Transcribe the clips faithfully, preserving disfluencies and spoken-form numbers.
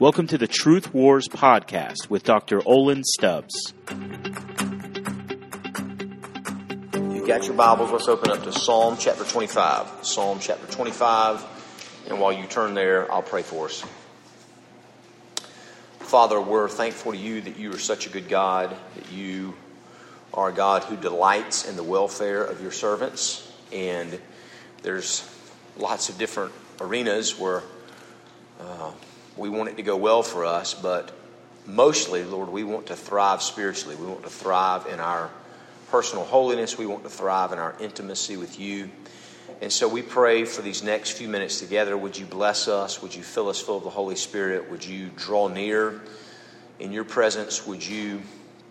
Welcome to the Truth Wars podcast with Doctor Olin Stubbs. You've got your Bibles. Let's open up to Psalm chapter twenty-five. Psalm chapter twenty-five. And while you turn there, I'll pray for us. Father, we're thankful to you that you are such a good God, that you are a God who delights in the welfare of your servants. And there's lots of different arenas where uh, we want it to go well for us, but mostly, Lord, we want to thrive spiritually. We want to thrive in our personal holiness. We want to thrive in our intimacy with you. And so we pray for these next few minutes together. Would you bless us? Would you fill us full of the Holy Spirit? Would you draw near in your presence? Would you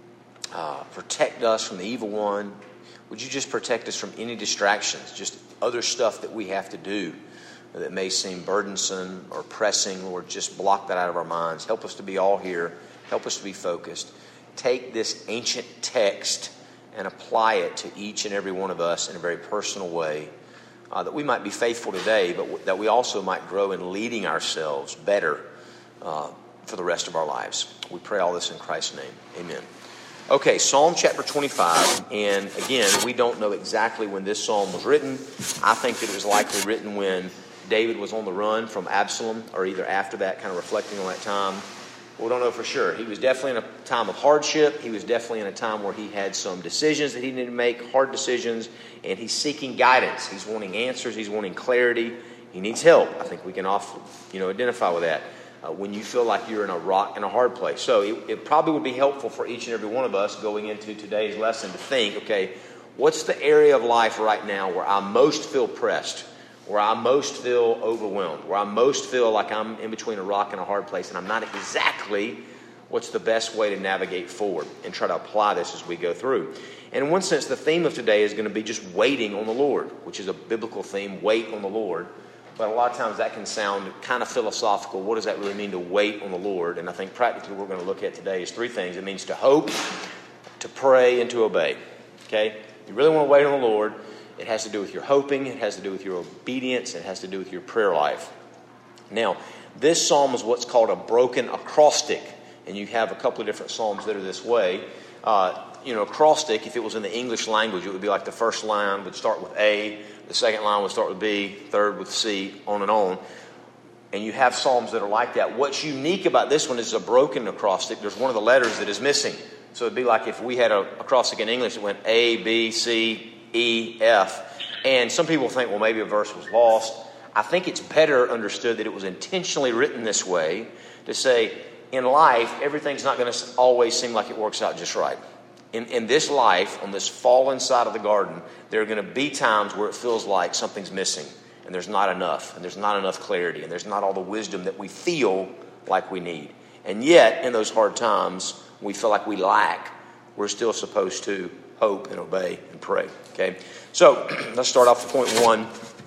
uh, protect us from the evil one? Would you just protect us from any distractions, just other stuff that we have to do that may seem burdensome or pressing? Lord, just block that out of our minds. Help us to be all here. Help us to be focused. Take this ancient text and apply it to each and every one of us in a very personal way, uh, that we might be faithful today, but w- that we also might grow in leading ourselves better uh, for the rest of our lives. We pray all this in Christ's name. Amen. Okay, Psalm chapter twenty-five, and again, we don't know exactly when this psalm was written. I think that it was likely written when David was on the run from Absalom, or either after that, kind of reflecting on that time. We don't know for sure. He was definitely in a time of hardship. He was definitely in a time where he had some decisions that he needed to make, hard decisions, and he's seeking guidance. He's wanting answers. He's wanting clarity. He needs help. I think we can often, you know, identify with that uh, when you feel like you're in a rock and a hard place. So it, it probably would be helpful for each and every one of us going into today's lesson to think, okay, what's the area of life right now where I most feel pressed, where I most feel overwhelmed, where I most feel like I'm in between a rock and a hard place, and I'm not exactly what's the best way to navigate forward and try to apply this as we go through. And in one sense, the theme of today is going to be just waiting on the Lord, which is a biblical theme, wait on the Lord. But a lot of times that can sound kind of philosophical. What does that really mean to wait on the Lord? And I think practically what we're going to look at today is three things. It means to hope, to pray, and to obey. Okay? You really want to wait on the Lord. It has to do with your hoping. It has to do with your obedience. It has to do with your prayer life. Now, this psalm is what's called a broken acrostic. And you have a couple of different psalms that are this way. Uh, you know, acrostic, if it was in the English language, it would be like the first line would start with A, the second line would start with B, third with C, on and on. And you have psalms that are like that. What's unique about this one is a broken acrostic. There's one of the letters that is missing. So it'd be like if we had an acrostic in English that went A, B, C, E, F. And some people think, well, maybe a verse was lost. I think it's better understood that it was intentionally written this way to say, in life, everything's not going to always seem like it works out just right. In, in this life, on this fallen side of the garden, there are going to be times where it feels like something's missing, and there's not enough, and there's not enough clarity, and there's not all the wisdom that we feel like we need. And yet, in those hard times, we feel like we lack. We're still supposed to hope and obey and pray. Okay, so let's start off with point one: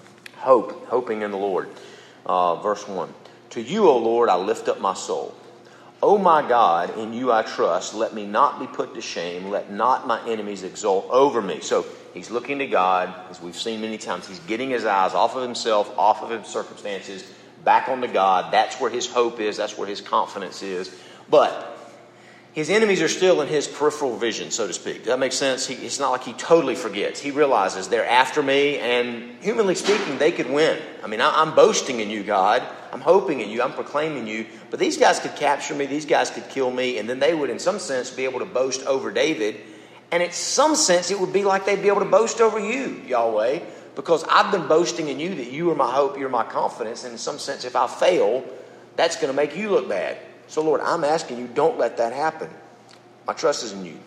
hope, hoping in the Lord. Uh, verse one: To you, O Lord, I lift up my soul. O my God, in you I trust. Let me not be put to shame. Let not my enemies exult over me. So he's looking to God, as we've seen many times. He's getting his eyes off of himself, off of his circumstances, back onto God. That's where his hope is. That's where his confidence is. But his enemies are still in his peripheral vision, so to speak. Does that make sense? He, it's not like he totally forgets. He realizes they're after me, and humanly speaking, they could win. I mean, I, I'm boasting in you, God. I'm hoping in you. I'm proclaiming you. But these guys could capture me. These guys could kill me. And then they would, in some sense, be able to boast over David. And in some sense, it would be like they'd be able to boast over you, Yahweh, because I've been boasting in you that you are my hope, you're my confidence. And in some sense, if I fail, that's going to make you look bad. So, Lord, I'm asking you, don't let that happen. My trust is in you.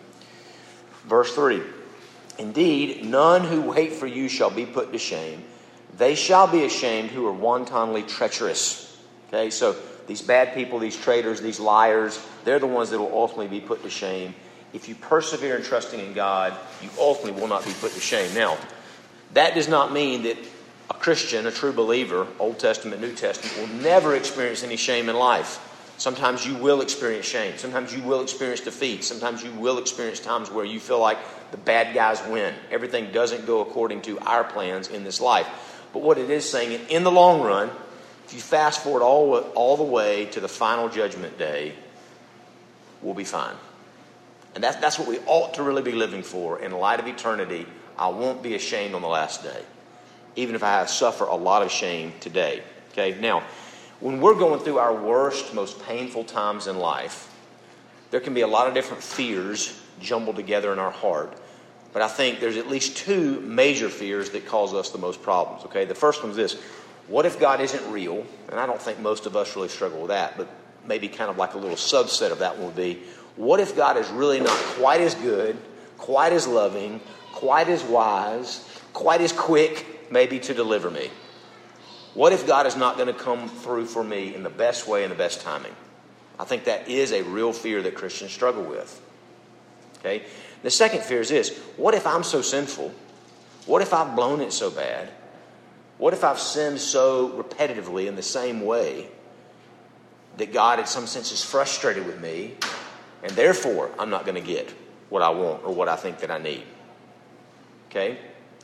Verse three, Indeed, none who wait for you shall be put to shame. They shall be ashamed who are wantonly treacherous. Okay, so these bad people, these traitors, these liars, they're the ones that will ultimately be put to shame. If you persevere in trusting in God, you ultimately will not be put to shame. Now, that does not mean that a Christian, a true believer, Old Testament, New Testament, will never experience any shame in life. Sometimes you will experience shame. Sometimes you will experience defeat. Sometimes you will experience times where you feel like the bad guys win. Everything doesn't go according to our plans in this life. But what it is saying, in the long run, if you fast forward all, all the way to the final judgment day, we'll be fine. And that's, that's what we ought to really be living for. In light of eternity, I won't be ashamed on the last day, even if I suffer a lot of shame today. Okay, now, when we're going through our worst, most painful times in life, there can be a lot of different fears jumbled together in our heart. But I think there's at least two major fears that cause us the most problems. Okay, the first one is this: what if God isn't real? And I don't think most of us really struggle with that, but maybe kind of like a little subset of that one would be, what if God is really not quite as good, quite as loving, quite as wise, quite as quick, maybe, to deliver me? What if God is not going to come through for me in the best way and the best timing? I think that is a real fear that Christians struggle with. Okay? The second fear is this: what if I'm so sinful? What if I've blown it so bad? What if I've sinned so repetitively in the same way that God, in some sense, is frustrated with me, and therefore I'm not going to get what I want or what I think that I need? Okay?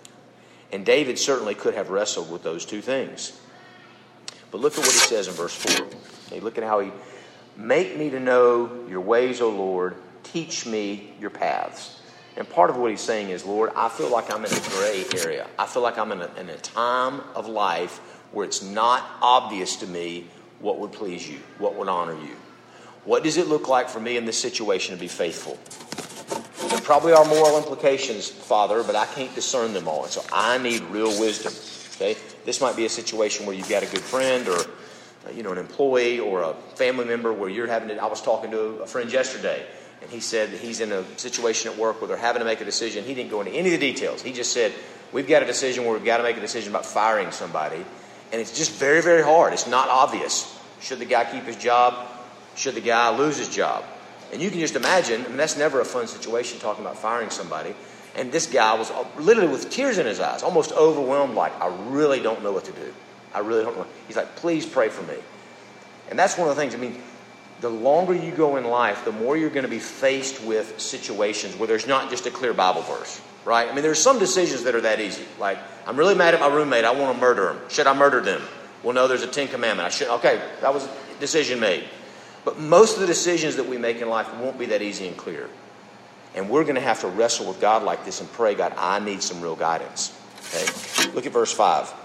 And David certainly could have wrestled with those two things. But look at what he says in verse four. Okay, look at how he, make me to know your ways, O Lord. Teach me your paths. And part of what he's saying is, Lord, I feel like I'm in a gray area. I feel like I'm in a, in a time of life where it's not obvious to me what would please you, what would honor you. What does it look like for me in this situation to be faithful? There probably are moral implications, Father, but I can't discern them all. And so I need real wisdom. Okay? This might be a situation where you've got a good friend or you know, an employee or a family member where you're having to, I was talking to a friend yesterday, and he said that he's in a situation at work where they're having to make a decision. He didn't go into any of the details. He just said, we've got a decision where we've got to make a decision about firing somebody. And it's just very, very hard. It's not obvious. Should the guy keep his job? Should the guy lose his job? And you can just imagine, I mean, that's never a fun situation, talking about firing somebody. And this guy was literally with tears in his eyes, almost overwhelmed, like, I really don't know what to do. I really don't know. He's like, please pray for me. And that's one of the things, I mean, the longer you go in life, the more you're going to be faced with situations where there's not just a clear Bible verse, right? I mean, there's some decisions that are that easy. Like, I'm really mad at my roommate. I want to murder him. Should I murder them? Well, no, there's a Ten Commandment. I should. Okay, that was a decision made. But most of the decisions that we make in life won't be that easy and clear. And we're going to have to wrestle with God like this and pray, God, I need some real guidance. Okay? Look at verse five.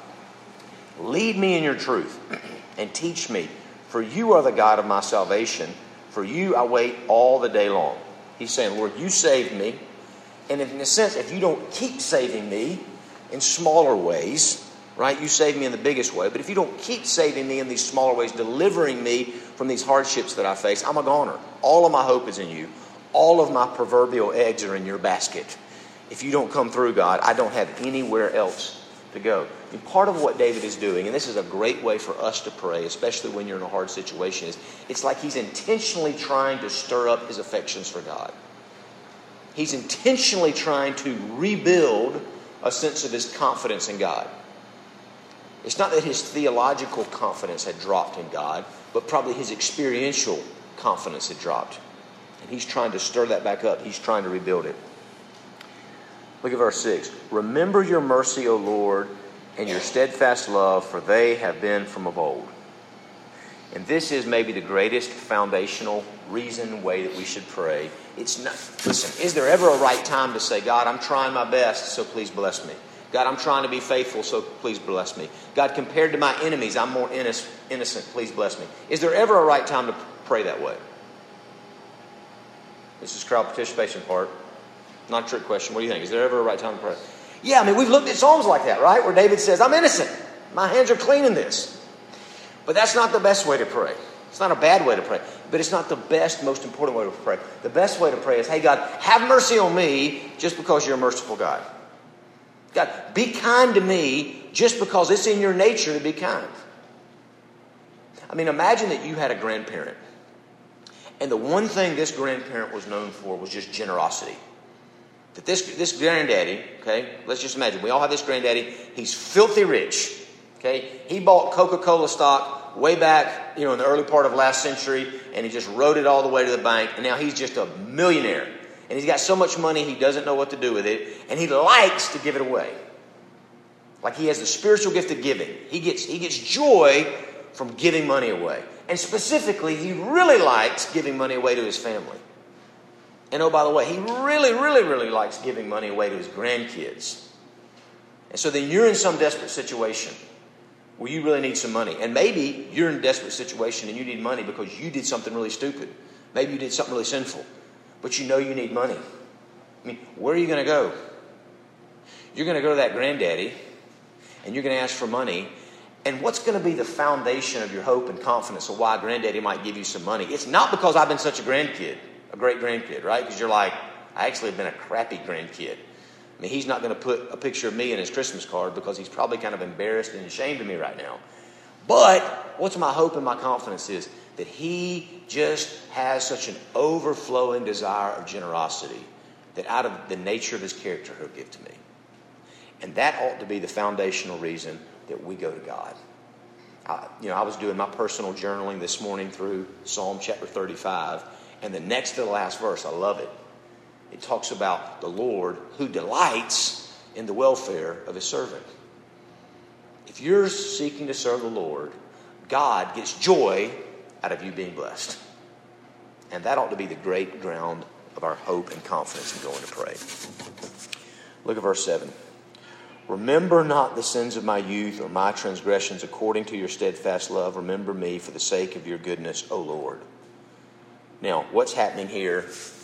Lead me in your truth and teach me, for you are the God of my salvation. For you I wait all the day long. He's saying, Lord, you saved me. And in a sense, if you don't keep saving me in smaller ways, right? You saved me in the biggest way. But if you don't keep saving me in these smaller ways, delivering me from these hardships that I face, I'm a goner. All of my hope is in you. All of my proverbial eggs are in your basket. If you don't come through, God, I don't have anywhere else to go. And part of what David is doing, and this is a great way for us to pray, especially when you're in a hard situation, is it's like he's intentionally trying to stir up his affections for God. He's intentionally trying to rebuild a sense of his confidence in God. It's not that his theological confidence had dropped in God, but probably his experiential confidence had dropped. And he's trying to stir that back up. He's trying to rebuild it. Look at verse six. Remember your mercy, O Lord, and your steadfast love, for they have been from of old. And this is maybe the greatest foundational reason, way that we should pray. It's not, listen, is there ever a right time to say, God, I'm trying my best, so please bless me. God, I'm trying to be faithful, so please bless me. God, compared to my enemies, I'm more innocent, please bless me. Is there ever a right time to pray that way? This is crowd participation part. Not a trick question. What do you think? Is there ever a right time to pray? Yeah, I mean, we've looked at Psalms like that, right? Where David says, I'm innocent. My hands are clean in this. But that's not the best way to pray. It's not a bad way to pray. But it's not the best, most important way to pray. The best way to pray is, hey, God, have mercy on me just because you're a merciful God. God, be kind to me just because it's in your nature to be kind. I mean, imagine that you had a grandparent. And the one thing this grandparent was known for was just generosity. That this, this granddaddy, okay, let's just imagine, we all have this granddaddy, he's filthy rich, okay? He bought Coca-Cola stock way back, you know, in the early part of last century, and he just rode it all the way to the bank, and now he's just a millionaire. And he's got so much money, he doesn't know what to do with it, and he likes to give it away. Like he has the spiritual gift of giving. He gets, he gets joy from giving money away. And specifically, he really likes giving money away to his family. And oh, by the way, he really, really, really likes giving money away to his grandkids. And so then you're in some desperate situation where you really need some money. And maybe you're in a desperate situation and you need money because you did something really stupid. Maybe you did something really sinful. But you know you need money. I mean, where are you going to go? You're going to go to that granddaddy and you're going to ask for money. And what's going to be the foundation of your hope and confidence of why granddaddy might give you some money? It's not because I've been such a grandkid, a great grandkid, right? Because you're like, I actually have been a crappy grandkid. I mean, he's not going to put a picture of me in his Christmas card because he's probably kind of embarrassed and ashamed of me right now. But what's my hope and my confidence is that he just has such an overflowing desire of generosity that out of the nature of his character, he'll give to me. And that ought to be the foundational reason that we go to God. I, you know, I was doing my personal journaling this morning through Psalm chapter thirty-five, and the next to the last verse, I love it. It talks about the Lord who delights in the welfare of his servant. If you're seeking to serve the Lord, God gets joy out of you being blessed. And that ought to be the great ground of our hope and confidence in going to pray. Look at verse seven. Remember not the sins of my youth or my transgressions according to your steadfast love. Remember me for the sake of your goodness, O Lord. Now, what's happening here?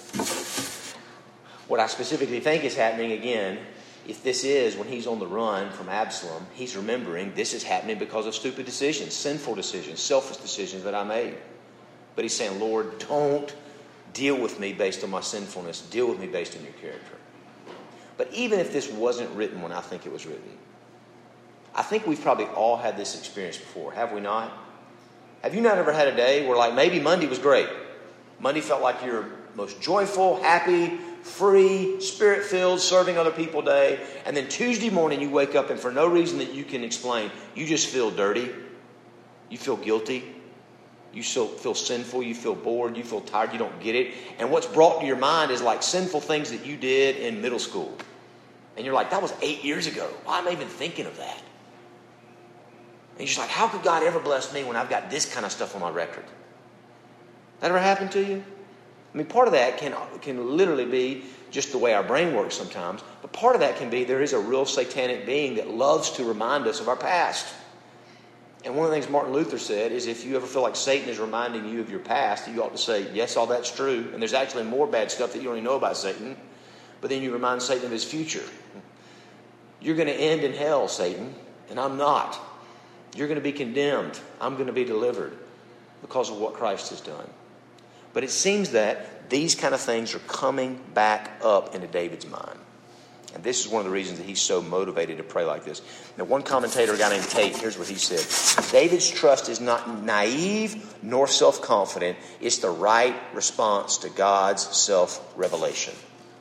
What I specifically think is happening, again, if this is when he's on the run from Absalom, he's remembering this is happening because of stupid decisions, sinful decisions, selfish decisions that I made. But he's saying, Lord, don't deal with me based on my sinfulness. Deal with me based on your character. But even if this wasn't written when I think it was written, I think we've probably all had this experience before, have we not? Have you not ever had a day where, like, maybe Monday was great? Monday felt like your most joyful, happy, free, spirit-filled, serving other people day. And then Tuesday morning you wake up and for no reason that you can explain, you just feel dirty. You feel guilty. You feel, feel sinful. You feel bored. You feel tired. You don't get it. And what's brought to your mind is like sinful things that you did in middle school. And you're like, that was eight years ago. Why am I even thinking of that? And you're just like, how could God ever bless me when I've got this kind of stuff on my record? That ever happened to you? I mean, part of that can, can literally be just the way our brain works sometimes. But part of that can be there is a real satanic being that loves to remind us of our past. And one of the things Martin Luther said is if you ever feel like Satan is reminding you of your past, you ought to say, yes, all that's true. And there's actually more bad stuff that you don't even know about Satan. But then you remind Satan of his future. You're going to end in hell, Satan, and I'm not. You're going to be condemned. I'm going to be delivered because of what Christ has done. But it seems that these kind of things are coming back up into David's mind. And this is one of the reasons that he's so motivated to pray like this. Now, one commentator, a guy named Tate, here's what he said. David's trust is not naive nor self-confident. It's the right response to God's self-revelation.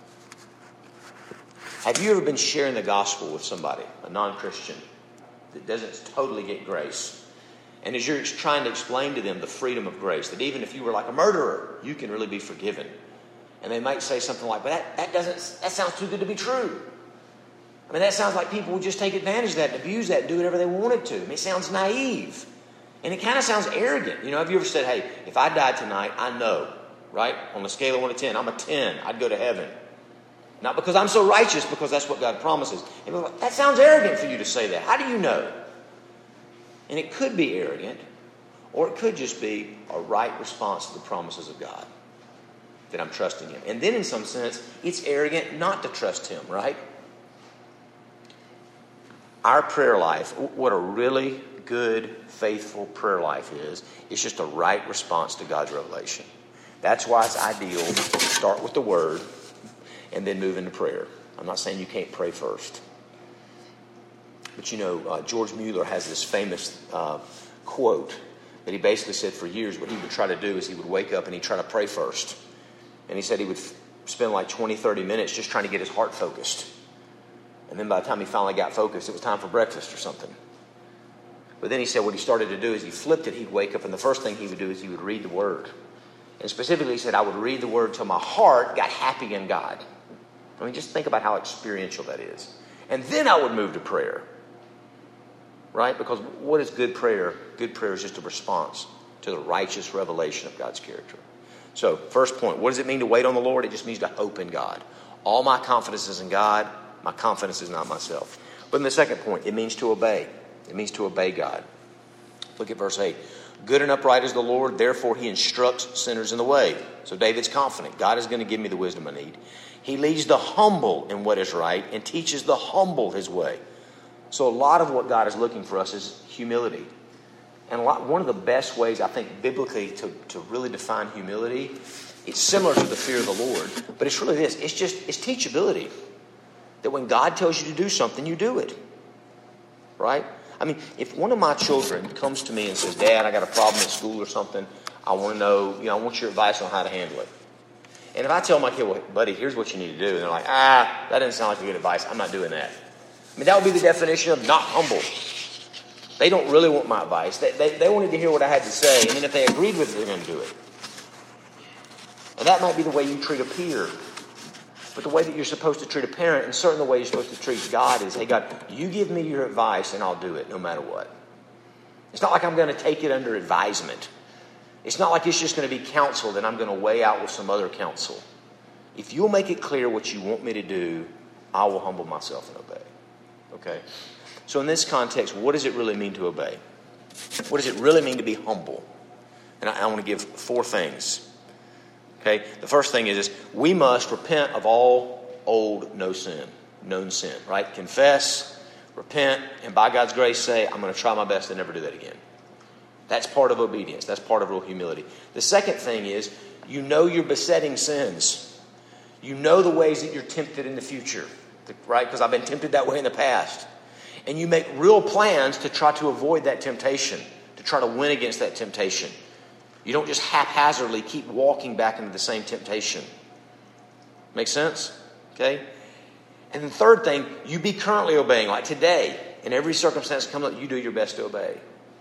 Have you ever been sharing the gospel with somebody, a non-Christian, that doesn't totally get grace? And as you're trying to explain to them the freedom of grace, that even if you were like a murderer, you can really be forgiven. And they might say something like, but that, that doesn't, that sounds too good to be true. I mean, that sounds like people would just take advantage of that and abuse that and do whatever they wanted to. I mean, it sounds naive. And it kind of sounds arrogant. You know, have you ever said, hey, if I died tonight, I know, right? On a scale of one to ten, I'm a ten. I'd go to heaven. Not because I'm so righteous, because that's what God promises. And like, that sounds arrogant for you to say that. How do you know? And it could be arrogant, or it could just be a right response to the promises of God. That I'm trusting him. And then in some sense, it's arrogant not to trust him, right? Our prayer life, what a really good, faithful prayer life is, it's just a right response to God's revelation. That's why it's ideal to start with the word and then move into prayer. I'm not saying you can't pray first. But you know, uh, George Mueller has this famous uh, quote that he basically said for years what he would try to do is he would wake up and he'd try to pray first. And he said he would f- spend like twenty, thirty minutes just trying to get his heart focused. And then by the time he finally got focused, it was time for breakfast or something. But then he said what he started to do is he flipped it. He'd wake up and the first thing he would do is he would read the word. And specifically he said, I would read the word till my heart got happy in God. I mean, just think about how experiential that is. And then I would move to prayer. right? Because what is good prayer? Good prayer is just a response to the righteous revelation of God's character. So, first point, what does it mean to wait on the Lord? It just means to hope in God. All my confidence is in God. My confidence is not myself. But in the second point, it means to obey. It means to obey God. Look at verse eight. Good and upright is the Lord, therefore he instructs sinners in the way. So David's confident. God is going to give me the wisdom I need. He leads the humble in what is right and teaches the humble his way. So a lot of what God is looking for us is humility. And a lot, one of the best ways, I think, biblically to, to really define humility, it's similar to the fear of the Lord, but it's really this. It's just, it's teachability. That when God tells you to do something, you do it. Right? I mean, if one of my children comes to me and says, Dad, I got a problem at school or something, I want to know, you know, I want your advice on how to handle it. And if I tell my kid, well, buddy, here's what you need to do, and they're like, ah, that doesn't sound like good advice, I'm not doing that. I mean, that would be the definition of not humble. They don't really want my advice. They, they, they wanted to hear what I had to say, and then if they agreed with it, they're going to do it. And that might be the way you treat a peer. But the way that you're supposed to treat a parent, and certainly the way you're supposed to treat God is, hey, God, you give me your advice, and I'll do it no matter what. It's not like I'm going to take it under advisement. It's not like it's just going to be counsel that I'm going to weigh out with some other counsel. If you'll make it clear what you want me to do, I will humble myself and obey. Okay? So in this context, what does it really mean to obey? What does it really mean to be humble? And I, I want to give four things. Okay? The first thing is, is we must repent of all old no sin, known sin, right? Confess, repent, and by God's grace say, I'm going to try my best to never do that again. That's part of obedience. That's part of real humility. The second thing is, you know your besetting sins. You know the ways that you're tempted in the future, right? Because I've been tempted that way in the past. And you make real plans to try to avoid that temptation, to try to win against that temptation. You don't just haphazardly keep walking back into the same temptation. Make sense? Okay? And the third thing, you be currently obeying. Like today, in every circumstance that comes up, you do your best to obey.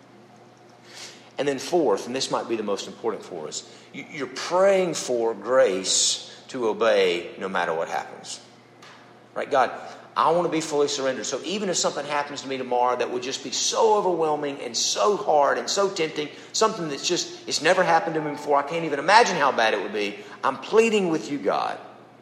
And then fourth, and this might be the most important for us, you're praying for grace to obey no matter what happens. Right? God, I want to be fully surrendered. So even if something happens to me tomorrow that would just be so overwhelming and so hard and so tempting, something that's just, it's never happened to me before, I can't even imagine how bad it would be, I'm pleading with you, God.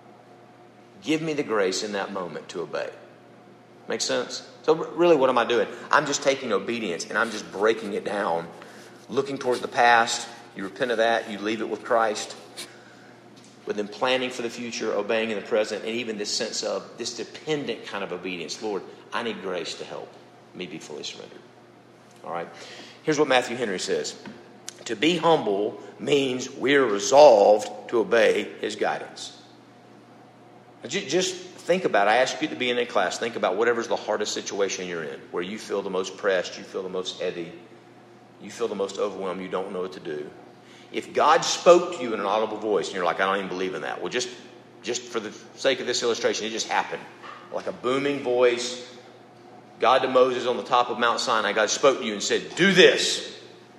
Give me the grace in that moment to obey. Make sense? So really, what am I doing? I'm just taking obedience and I'm just breaking it down, looking towards the past. You repent of that, you leave it with Christ. But then planning for the future, obeying in the present, and even this sense of this dependent kind of obedience. Lord, I need grace to help me be fully surrendered. All right. Here's what Matthew Henry says. To be humble means we're resolved to obey his guidance. Just think about it. I ask you at the beginning of class, think about whatever's the hardest situation you're in, where you feel the most pressed, you feel the most heavy, you feel the most overwhelmed, you don't know what to do. If God spoke to you in an audible voice, and you're like, I don't even believe in that. Well, just, just for the sake of this illustration, it just happened. Like a booming voice. God to Moses on the top of Mount Sinai, God spoke to you and said, do this.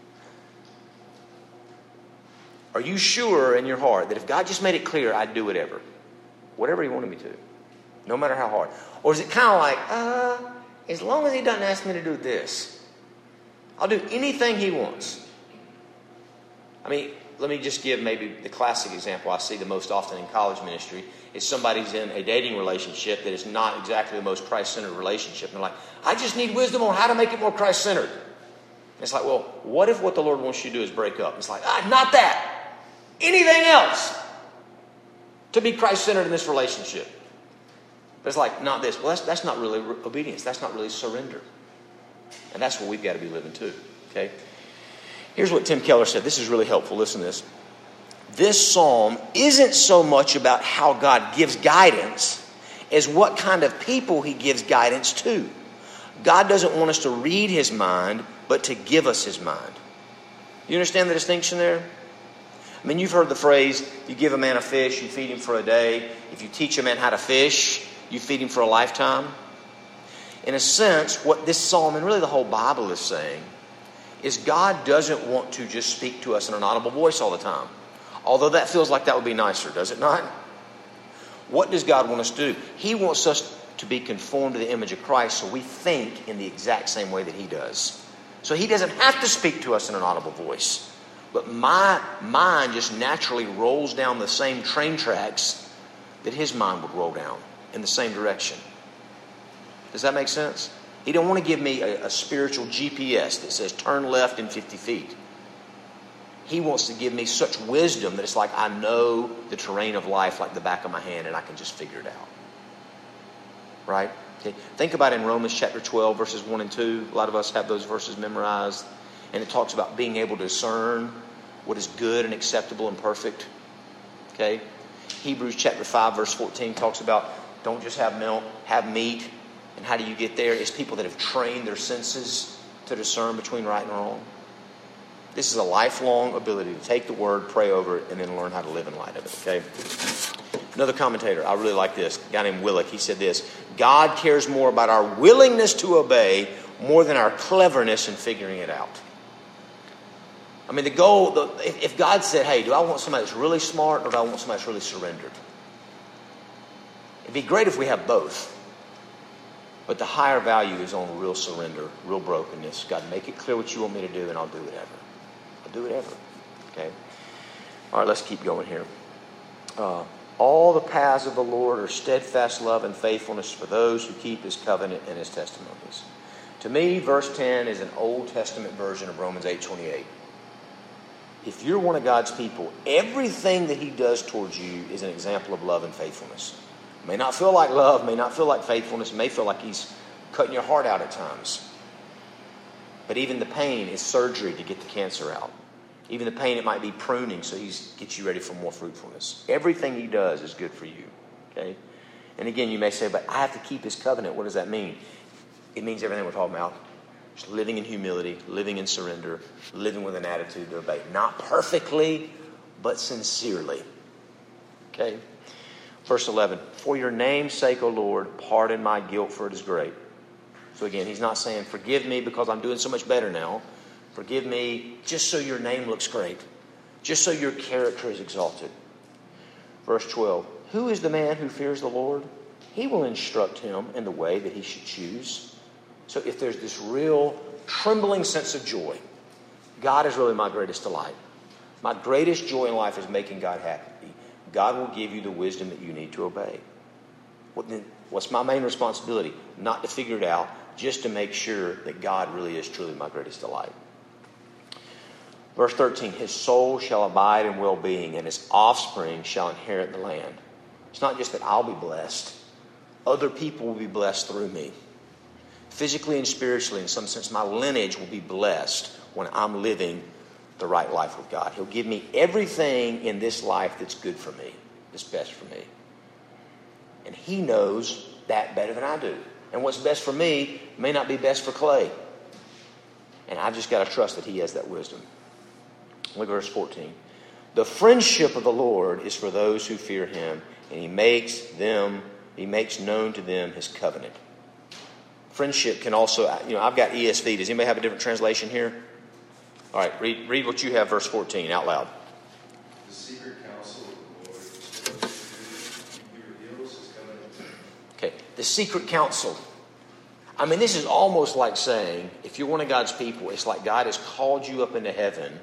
Are you sure in your heart that if God just made it clear, I'd do whatever? Whatever he wanted me to. No matter how hard. Or is it kind of like, uh, as long as he doesn't ask me to do this, I'll do anything he wants. I mean, let me just give maybe the classic example I see the most often in college ministry. Is somebody's in a dating relationship that is not exactly the most Christ-centered relationship. And they're like, I just need wisdom on how to make it more Christ-centered. And it's like, well, what if what the Lord wants you to do is break up? It's like, ah, not that. Anything else to be Christ-centered in this relationship. But it's like, not this. Well, that's, that's not really obedience. That's not really surrender. And that's what we've got to be living too. Okay? Here's what Tim Keller said. This is really helpful. Listen to this. This psalm isn't so much about how God gives guidance as what kind of people he gives guidance to. God doesn't want us to read his mind, but to give us his mind. You understand the distinction there? I mean, you've heard the phrase, you give a man a fish, you feed him for a day. If you teach a man how to fish, you feed him for a lifetime. In a sense, what this psalm and really the whole Bible is saying is God doesn't want to just speak to us in an audible voice all the time. Although that feels like that would be nicer, does it not? What does God want us to do? He wants us to be conformed to the image of Christ, so we think in the exact same way that he does. So he doesn't have to speak to us in an audible voice. But my mind just naturally rolls down the same train tracks that his mind would roll down in the same direction. Does that make sense? He don't want to give me a, a spiritual G P S that says turn left in fifty feet. He wants to give me such wisdom that it's like I know the terrain of life like the back of my hand and I can just figure it out. Right? Okay. Think about it in Romans chapter twelve, verses one and two. A lot of us have those verses memorized. And it talks about being able to discern what is good and acceptable and perfect. Okay? Hebrews chapter five, verse fourteen talks about don't just have milk, have meat. And how do you get there? It's people that have trained their senses to discern between right and wrong. This is a lifelong ability to take the word, pray over it, and then learn how to live in light of it. Okay? Another commentator, I really like this, a guy named Willick, he said this: God cares more about our willingness to obey more than our cleverness in figuring it out. I mean, the goal, the, if, if God said, hey, do I want somebody that's really smart or do I want somebody that's really surrendered? It'd be great if we have both. But the higher value is on real surrender, real brokenness. God, make it clear what you want me to do and I'll do whatever. I'll do whatever. Okay? All right, let's keep going here. Uh, all the paths of the Lord are steadfast love and faithfulness for those who keep his covenant and his testimonies. To me, verse ten is an Old Testament version of Romans eight twenty-eight. If you're one of God's people, everything that he does towards you is an example of love and faithfulness. It may not feel like love, may not feel like faithfulness, it may feel like he's cutting your heart out at times. But even the pain is surgery to get the cancer out. Even the pain, it might be pruning, so he gets you ready for more fruitfulness. Everything he does is good for you. Okay? And again, you may say, but I have to keep his covenant. What does that mean? It means everything we're talking about. Just living in humility, living in surrender, living with an attitude to obey. Not perfectly, but sincerely. Okay? Verse eleven, for your name's sake, O Lord, pardon my guilt, for it is great. So again, he's not saying, forgive me because I'm doing so much better now. Forgive me just so your name looks great. Just so your character is exalted. Verse twelve, who is the man who fears the Lord? He will instruct him in the way that he should choose. So if there's this real trembling sense of joy, God is really my greatest delight. My greatest joy in life is making God happy. God will give you the wisdom that you need to obey. What then, what's my main responsibility? Not to figure it out, just to make sure that God really is truly my greatest delight. Verse thirteen, his soul shall abide in well-being, and his offspring shall inherit the land. It's not just that I'll be blessed. Other people will be blessed through me. Physically and spiritually, in some sense, my lineage will be blessed when I'm living the right life with God. He'll give me everything in this life that's good for me, that's best for me. And he knows that better than I do. And what's best for me may not be best for Clay. And I've just got to trust that he has that wisdom. Look at verse fourteen. The friendship of the Lord is for those who fear him, and he makes them, he makes known to them his covenant. Friendship can also, you know, I've got E S V. Does anybody have a different translation here? All right, read, read what you have, verse fourteen, out loud. The secret counsel of the Lord, he reveals his covenant. Okay, the secret counsel. I mean, this is almost like saying, if you're one of God's people, it's like God has called you up into heaven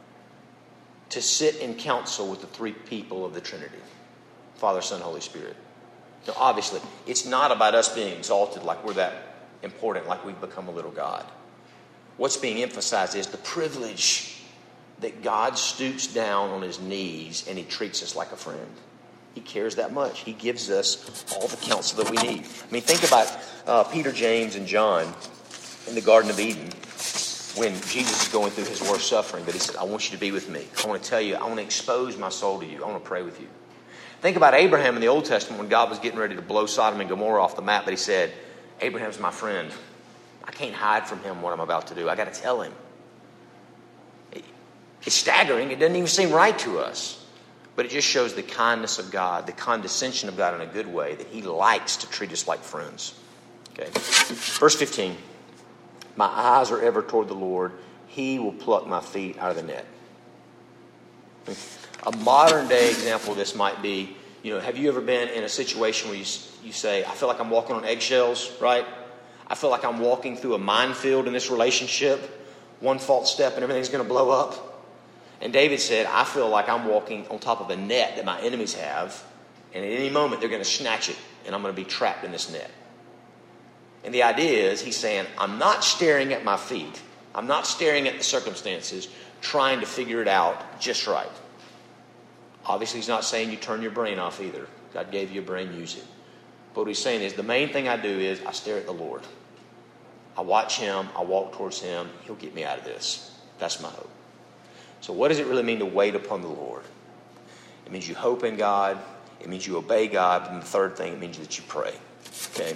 to sit in council with the three people of the Trinity. Father, Son, Holy Spirit. Now, obviously, it's not about us being exalted like we're that important, like we've become a little God. What's being emphasized is the privilege that God stoops down on his knees and he treats us like a friend. He cares that much. He gives us all the counsel that we need. I mean, think about uh, Peter, James, and John in the Garden of Eden when Jesus is going through his worst suffering. But he said, I want you to be with me. I want to tell you, I want to expose my soul to you. I want to pray with you. Think about Abraham in the Old Testament when God was getting ready to blow Sodom and Gomorrah off the map. But he said, Abraham's my friend. I can't hide from him what I'm about to do. I got to tell him. It's staggering. It doesn't even seem right to us. But it just shows the kindness of God, the condescension of God in a good way, that he likes to treat us like friends. Okay. Verse fifteen. My eyes are ever toward the Lord. He will pluck my feet out of the net. A modern day example of this might be, You know, have you ever been in a situation where you, you say, I feel like I'm walking on eggshells, right? I feel like I'm walking through a minefield in this relationship. One false step and everything's going to blow up. And David said, I feel like I'm walking on top of a net that my enemies have. And at any moment, they're going to snatch it. And I'm going to be trapped in this net. And the idea is, he's saying, I'm not staring at my feet. I'm not staring at the circumstances, trying to figure it out just right. Obviously, he's not saying you turn your brain off either. God gave you a brain, use it. But what he's saying is, the main thing I do is I stare at the Lord. I watch him. I walk towards him. He'll get me out of this. That's my hope. So what does it really mean to wait upon the Lord? It means you hope in God. It means you obey God. And the third thing, it means that you pray. Okay?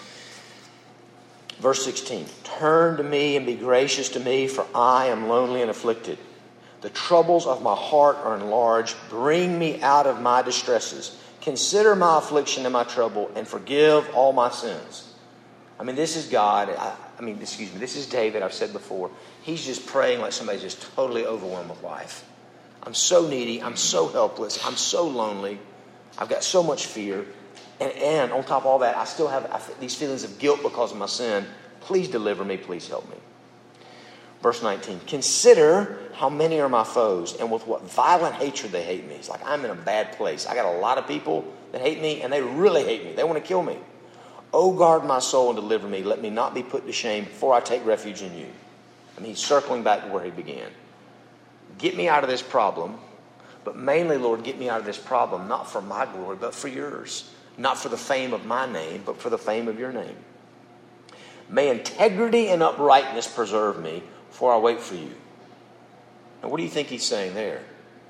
Verse sixteen. Turn to me and be gracious to me, for I am lonely and afflicted. The troubles of my heart are enlarged. Bring me out of my distresses. Consider my affliction and my trouble, and forgive all my sins. I mean, this is God. I, I mean, excuse me. This is David. I've said before. He's just praying like somebody's just totally overwhelmed with life. I'm so needy. I'm so helpless. I'm so lonely. I've got so much fear. And, and on top of all that, I still have I, these feelings of guilt because of my sin. Please deliver me. Please help me. Verse nineteen, consider how many are my foes, and with what violent hatred they hate me. It's like I'm in a bad place. I got a lot of people that hate me, and they really hate me. They want to kill me. Oh, guard my soul and deliver me. Let me not be put to shame before I take refuge in you. I mean, he's circling back to where he began. Get me out of this problem, but mainly, Lord, get me out of this problem, not for my glory, but for yours. Not for the fame of my name, but for the fame of your name. May integrity and uprightness preserve me, for I wait for you. Now, what do you think he's saying there?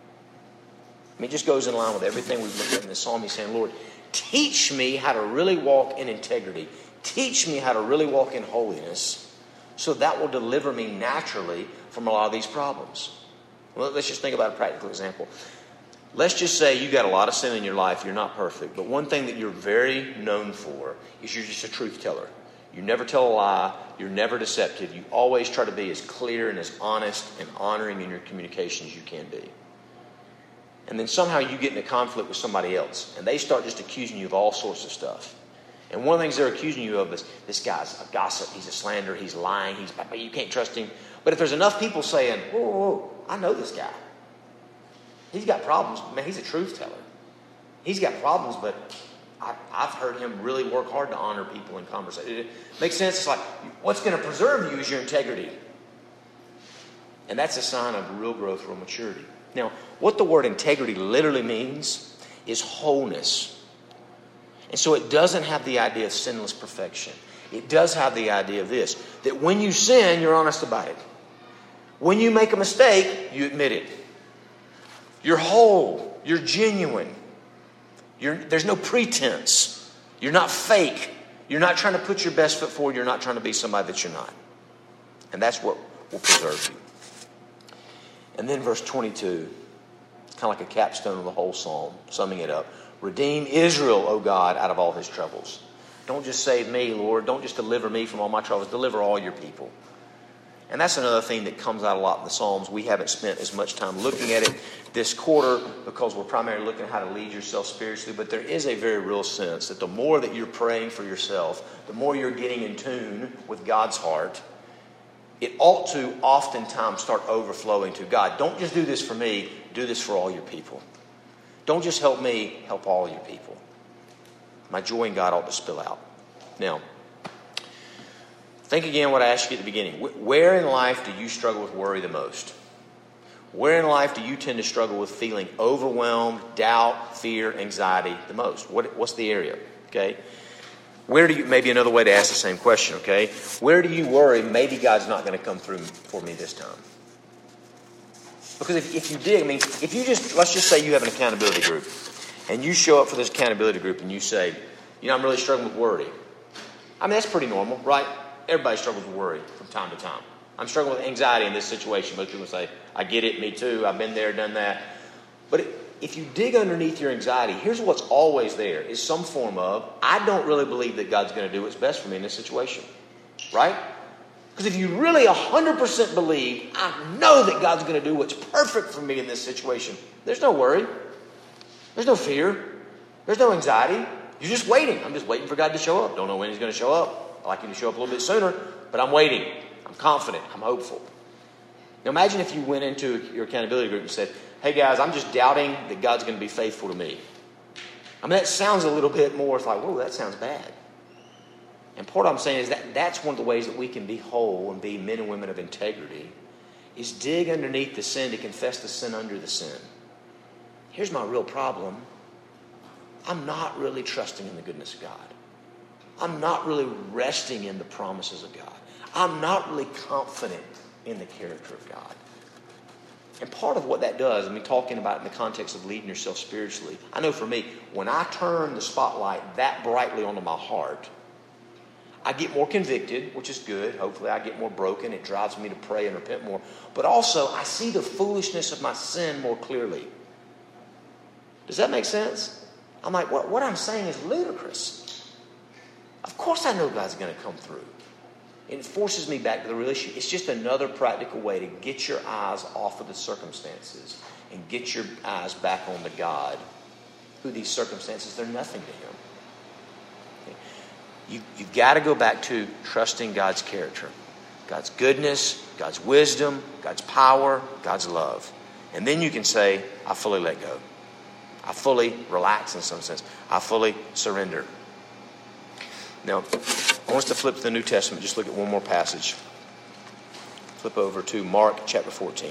I mean, it just goes in line with everything we've looked at in this psalm. He's saying, Lord, teach me how to really walk in integrity. Teach me how to really walk in holiness, so that will deliver me naturally from a lot of these problems. Well, let's just think about a practical example. Let's just say you got a lot of sin in your life. You're not perfect. But one thing that you're very known for is you're just a truth teller. You never tell a lie. You're never deceptive. You always try to be as clear and as honest and honoring in your communication as you can be. And then somehow you get in a conflict with somebody else, and they start just accusing you of all sorts of stuff. And one of the things they're accusing you of is, this guy's a gossip, he's a slanderer, he's lying, he's you can't trust him. But if there's enough people saying, whoa, whoa, whoa, I know this guy. He's got problems. Man, he's a truth teller. He's got problems, but I, I've heard him really work hard to honor people in conversation. It makes sense. It's like, what's going to preserve you is your integrity. And that's a sign of real growth, real maturity. Now, what the word integrity literally means is wholeness. And so it doesn't have the idea of sinless perfection. It does have the idea of this, that when you sin, you're honest about it. When you make a mistake, you admit it. You're whole. You're genuine. You're, there's no pretense. You're not fake. You're not trying to put your best foot forward. You're not trying to be somebody that you're not. And that's what will preserve you. And then verse twenty-two, kind of like a capstone of the whole psalm, summing it up. Redeem Israel, O God, out of all his troubles. Don't just save me, Lord. Don't just deliver me from all my troubles. Deliver all your people. And that's another thing that comes out a lot in the Psalms. We haven't spent as much time looking at it this quarter because we're primarily looking at how to lead yourself spiritually. But there is a very real sense that the more that you're praying for yourself, the more you're getting in tune with God's heart, it ought to oftentimes start overflowing to God. Don't just do this for me. Do this for all your people. Don't just help me. Help all your people. My joy in God ought to spill out. Now, think again what I asked you at the beginning. Where in life do you struggle with worry the most? Where in life do you tend to struggle with feeling overwhelmed, doubt, fear, anxiety the most? What, what's the area? Okay. Where do you, maybe another way to ask the same question, okay? Where do you worry maybe God's not going to come through for me this time? Because if, if you dig, I mean, if you just, let's just say you have an accountability group, and you show up for this accountability group and you say, you know, I'm really struggling with worry. I mean, that's pretty normal, right? Everybody struggles with worry from time to time. I'm struggling with anxiety in this situation. Most people say, I get it, me too, I've been there, done that. But it, if you dig underneath your anxiety, here's what's always there, is some form of, I don't really believe that God's going to do what's best for me in this situation. Right? Because if you really one hundred percent believe, I know that God's going to do what's perfect for me in this situation, there's no worry. There's no fear. There's no anxiety. You're just waiting. I'm just waiting for God to show up. Don't know when he's going to show up. I'd like him to show up a little bit sooner, but I'm waiting. I'm confident. I'm hopeful. Now imagine if you went into your accountability group and said, hey guys, I'm just doubting that God's going to be faithful to me. I mean, that sounds a little bit more, it's like, whoa, that sounds bad. And part of what I'm saying is that that's one of the ways that we can be whole and be men and women of integrity, is dig underneath the sin to confess the sin under the sin. Here's my real problem. I'm not really trusting in the goodness of God. I'm not really resting in the promises of God. I'm not really confident in the character of God. And part of what that does, I mean, talking about it in the context of leading yourself spiritually, I know for me, when I turn the spotlight that brightly onto my heart, I get more convicted, which is good. Hopefully I get more broken. It drives me to pray and repent more. But also, I see the foolishness of my sin more clearly. Does that make sense? I'm like, what, what I'm saying is ludicrous. Of course I know God's going to come through. And it forces me back to the real issue. It's just another practical way to get your eyes off of the circumstances and get your eyes back on the God who these circumstances, they're nothing to him. Okay. You, you've got to go back to trusting God's character. God's goodness, God's wisdom, God's power, God's love. And then you can say, I fully let go. I fully relax in some sense. I fully surrender. Now, I want us to flip to the New Testament. Just look at one more passage. Flip over to Mark chapter fourteen.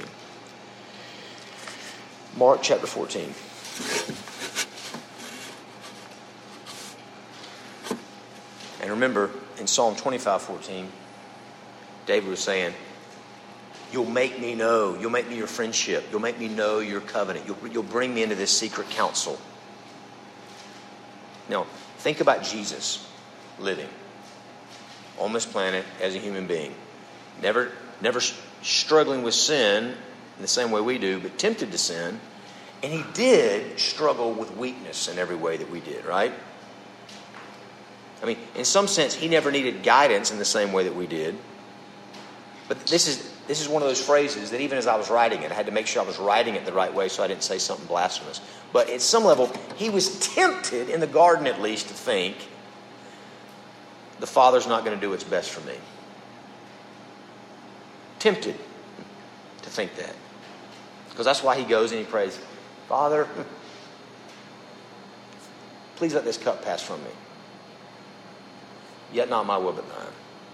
Mark chapter fourteen. And remember, in Psalm twenty-five fourteen, David was saying, you'll make me know. You'll make me your friendship. You'll make me know your covenant. You'll, you'll bring me into this secret council. Now, think about Jesus living on this planet as a human being. Never, never struggling with sin in the same way we do, but tempted to sin. And he did struggle with weakness in every way that we did, right? I mean, in some sense, he never needed guidance in the same way that we did. But this is this is one of those phrases that even as I was writing it, I had to make sure I was writing it the right way so I didn't say something blasphemous. But at some level, he was tempted, in the garden at least, to think, the Father's not going to do what's best for me. Tempted to think that. Because that's why he goes and he prays, Father, please let this cup pass from me. Yet not my will but thine.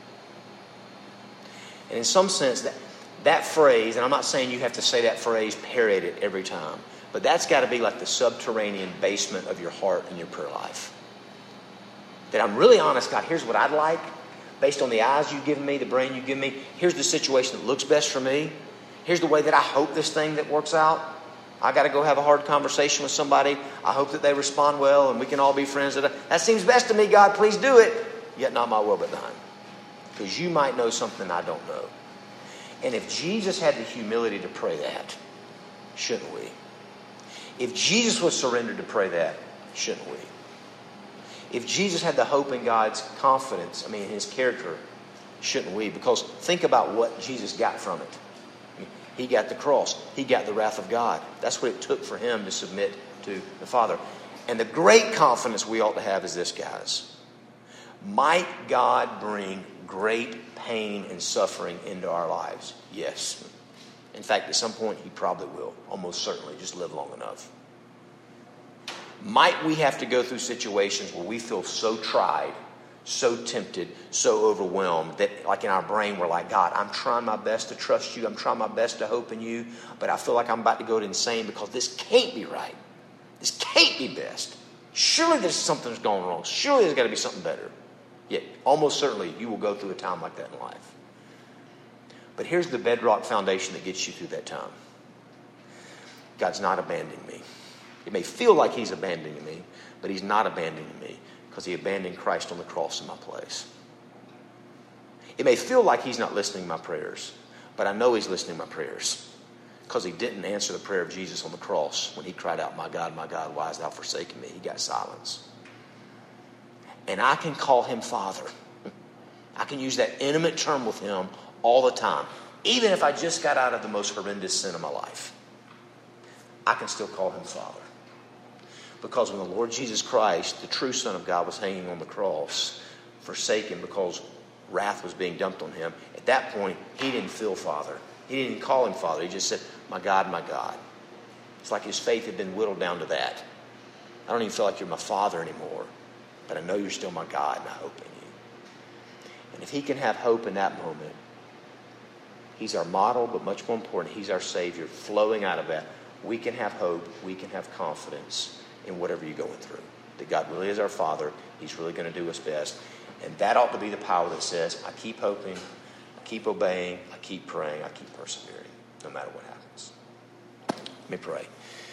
And in some sense, that, that phrase, and I'm not saying you have to say that phrase, parrot it every time, but that's got to be like the subterranean basement of your heart and your prayer life. That I'm really honest, God, here's what I'd like. Based on the eyes you've given me, the brain you've given me, here's the situation that looks best for me. Here's the way that I hope this thing that works out. I got to go have a hard conversation with somebody. I hope that they respond well and we can all be friends. That seems best to me, God, please do it. Yet not my will but thine. Because you might know something I don't know. And if Jesus had the humility to pray that, shouldn't we? If Jesus was surrendered to pray that, shouldn't we? If Jesus had the hope in God's confidence, I mean, in his character, shouldn't we? Because think about what Jesus got from it. I mean, he got the cross. He got the wrath of God. That's what it took for him to submit to the Father. And the great confidence we ought to have is this, guys. Might God bring great pain and suffering into our lives? Yes. In fact, at some point, he probably will. Almost certainly. Just live long enough. Might we have to go through situations where we feel so tried, so tempted, so overwhelmed that like in our brain we're like, God, I'm trying my best to trust you. I'm trying my best to hope in you. But I feel like I'm about to go insane because this can't be right. This can't be best. Surely there's something's going wrong. Surely there's got to be something better. Yet almost certainly you will go through a time like that in life. But here's the bedrock foundation that gets you through that time. God's not abandoning me. It may feel like he's abandoning me, but he's not abandoning me because he abandoned Christ on the cross in my place. It may feel like he's not listening to my prayers, but I know he's listening to my prayers because he didn't answer the prayer of Jesus on the cross when he cried out, my God, my God, why hast thou forsaken me? He got silence. And I can call him Father. I can use that intimate term with him all the time. Even if I just got out of the most horrendous sin of my life, I can still call him Father. Because when the Lord Jesus Christ, the true Son of God, was hanging on the cross, forsaken because wrath was being dumped on him, at that point, he didn't feel Father. He didn't call him Father. He just said, my God, my God. It's like his faith had been whittled down to that. I don't even feel like you're my Father anymore, but I know you're still my God, and I hope in you. And if he can have hope in that moment, he's our model, but much more important, he's our Savior. Flowing out of that, we can have hope, we can have confidence in whatever you're going through. That God really is our Father. He's really going to do his best. And that ought to be the power that says, I keep hoping, I keep obeying, I keep praying, I keep persevering, no matter what happens. Let me pray.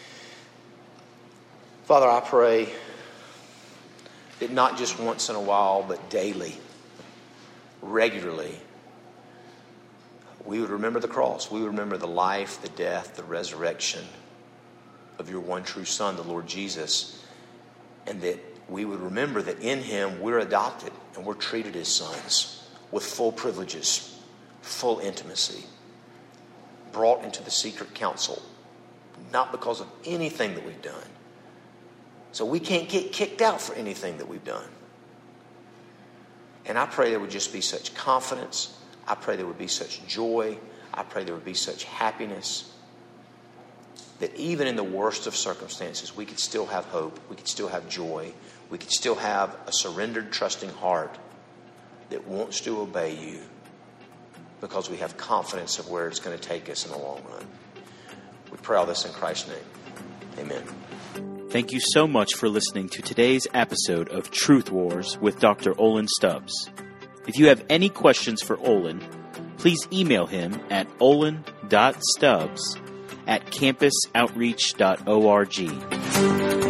Father, I pray that not just once in a while, but daily, regularly, we would remember the cross. We would remember the life, the death, the resurrection of your one true Son, the Lord Jesus, and that we would remember that in him we're adopted and we're treated as sons with full privileges, full intimacy, brought into the secret council, not because of anything that we've done. So we can't get kicked out for anything that we've done. And I pray there would just be such confidence. I pray there would be such joy. I pray there would be such happiness that even in the worst of circumstances, we could still have hope. We could still have joy. We could still have a surrendered, trusting heart that wants to obey you because we have confidence of where it's going to take us in the long run. We pray all this in Christ's name. Amen. Thank you so much for listening to today's episode of Truth Wars with Doctor Olin Stubbs. If you have any questions for Olin, please email him at olin dot stubbs at campus outreach dot org.